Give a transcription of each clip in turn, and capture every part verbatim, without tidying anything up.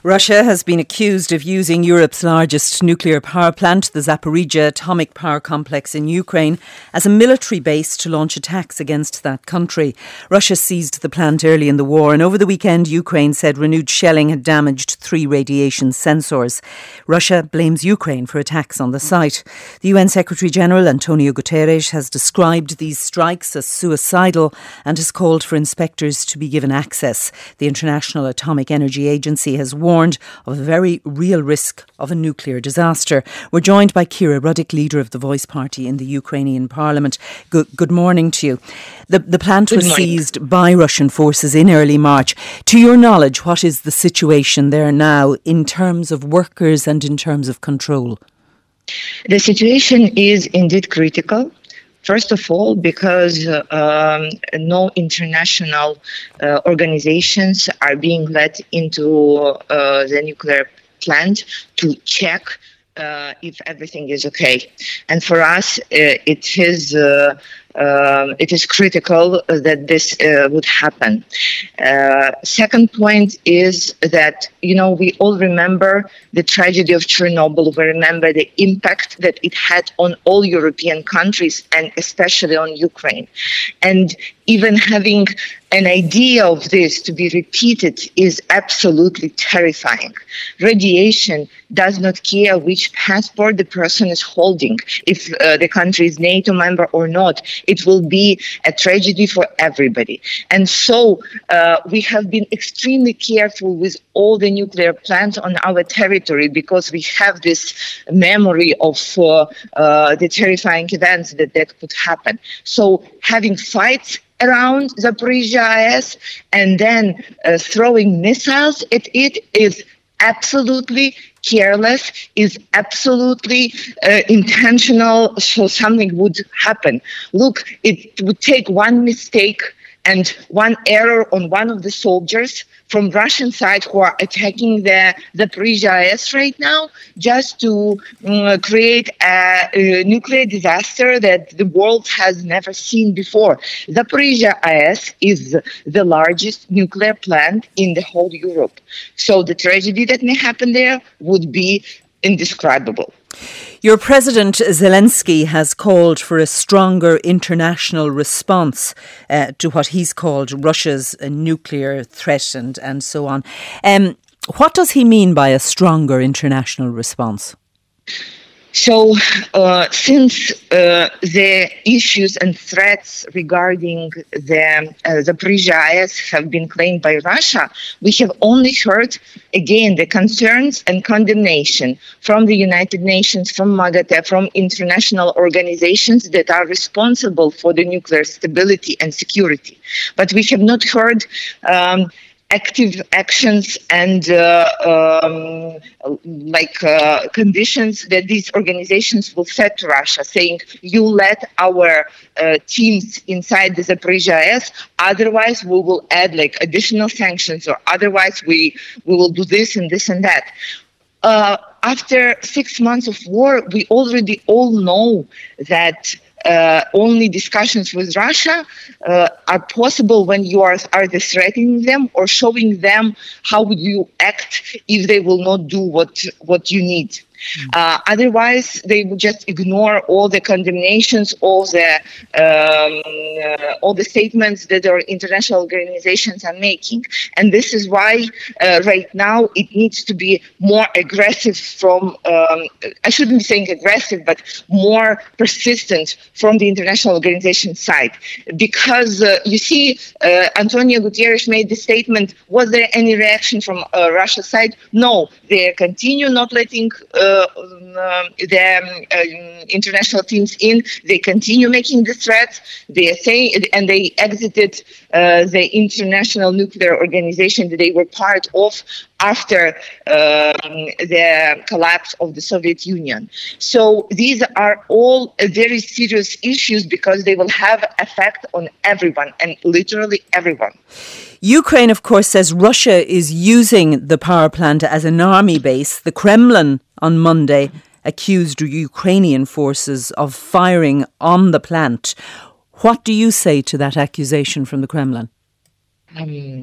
Russia has been accused of using Europe's largest nuclear power plant, the Zaporizhzhia atomic power complex in Ukraine, as a military base to launch attacks against that country. Russia seized the plant early in the war, and over the weekend Ukraine said renewed shelling had damaged three radiation sensors. Russia blames Ukraine for attacks on the site. The U N Secretary-General Antonio Guterres has described these strikes as suicidal and has called for inspectors to be given access. The International Atomic Energy Agency has warned of a very real risk of a nuclear disaster. We're joined by Kira Ruddick, leader of the Voice Party in the Ukrainian Parliament. Good, good morning to you. The, the plant was seized by Russian forces in early March. To your knowledge, what is the situation there now in terms of workers and in terms of control? The situation is indeed critical. First of all, because uh, um, no international uh, organizations are being let into uh, the nuclear plant to check uh, if everything is okay. And for us, uh, it is uh, uh, it is critical that this uh, would happen. Uh, second point is that, you know, we all remember the tragedy of Chernobyl. We remember the impact that it had on all European countries and especially on Ukraine. And even having an idea of this to be repeated is absolutely terrifying. Radiation does not care which passport the person is holding, if uh, the country is NATO member or not. It will be a tragedy for everybody. And so uh, we have been extremely careful with all the nuclear plants on our territory because we have this memory of uh, uh, the terrifying events that that could happen. So having fights around Zaporizhzhia A E S and then uh, throwing missiles at it is absolutely careless, is absolutely uh, intentional, so something would happen. Look, it would take one mistake and one error on one of the soldiers from Russian side who are attacking the Zaporizhzhia A E S right now just to um, create a, a nuclear disaster that the world has never seen before. Zaporizhzhia A E S is the largest nuclear plant in the whole Europe. So the tragedy that may happen there would be indescribable. Your President Zelensky has called for a stronger international response uh, to what he's called Russia's uh, nuclear threat and, and so on. Um, what does he mean by a stronger international response? So, uh, since uh, the issues and threats regarding the uh, Zaporizhzhia A E S have been claimed by Russia, we have only heard, again, the concerns and condemnation from the United Nations, from MAGATE, from international organizations that are responsible for the nuclear stability and security. But we have not heard um, active actions and uh, um, like uh, conditions that these organizations will set to Russia, saying you let our uh, teams inside the Zaporizhzhia A E S, otherwise we will add like additional sanctions, or otherwise we we will do this and this and that. Uh, after six months of war, we already all know that Uh, only discussions with Russia uh, are possible when you are either threatening them or showing them how would you act if they will not do what what you need. Uh, otherwise, they would just ignore all the condemnations, all the um, uh, all the statements that our international organizations are making. And this is why uh, right now it needs to be more aggressive from, um, I shouldn't be saying aggressive, but more persistent from the international organization side. Because uh, you see, uh, Antonio Guterres made the statement, was there any reaction from uh, Russia's side? No, they continue not letting uh, Uh, um, the um, international teams in. They continue making the threats. They say, and they exited uh, the International Nuclear Organization that they were part of after um, the collapse of the Soviet Union. So these are all very serious issues because they will have effect on everyone, and literally everyone. Ukraine, of course, says Russia is using the power plant as an army base. The Kremlin on Monday accused Ukrainian forces of firing on the plant. What do you say to that accusation from the Kremlin? Um,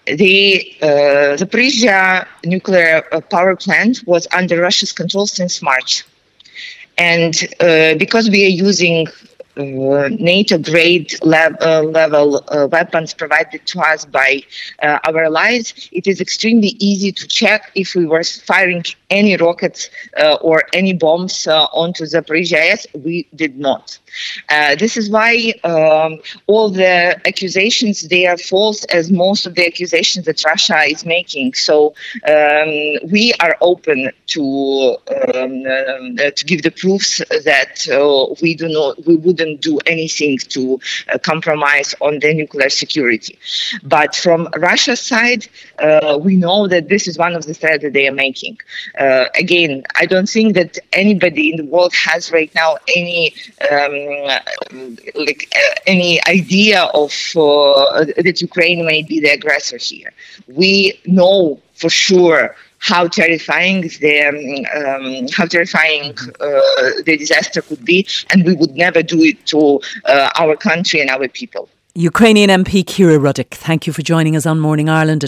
the uh, Zaporizhzhia nuclear power plant was under Russia's control since March. And uh, because we are using uh, NATO-grade lab, uh, level uh, weapons provided to us by uh, our allies, it is extremely easy to check if we were firing any rockets uh, or any bombs uh, onto Zaporizhzhia A E S. We did not. Uh, this is why um, all the accusations, they are false, as most of the accusations that Russia is making. So um, we are open to um, uh, to give the proofs that uh, we do not, we wouldn't do anything to uh, compromise on the nuclear security. But from Russia's side, uh, we know that this is one of the threats that they are making. Uh, again, I don't think that anybody in the world has right now any um, like uh, any idea of uh, that Ukraine may be the aggressor here. We know for sure how terrifying the um, how terrifying uh, the disaster could be, and we would never do it to uh, our country and our people. Ukrainian M P Kira Rudik, thank you for joining us on Morning Ireland.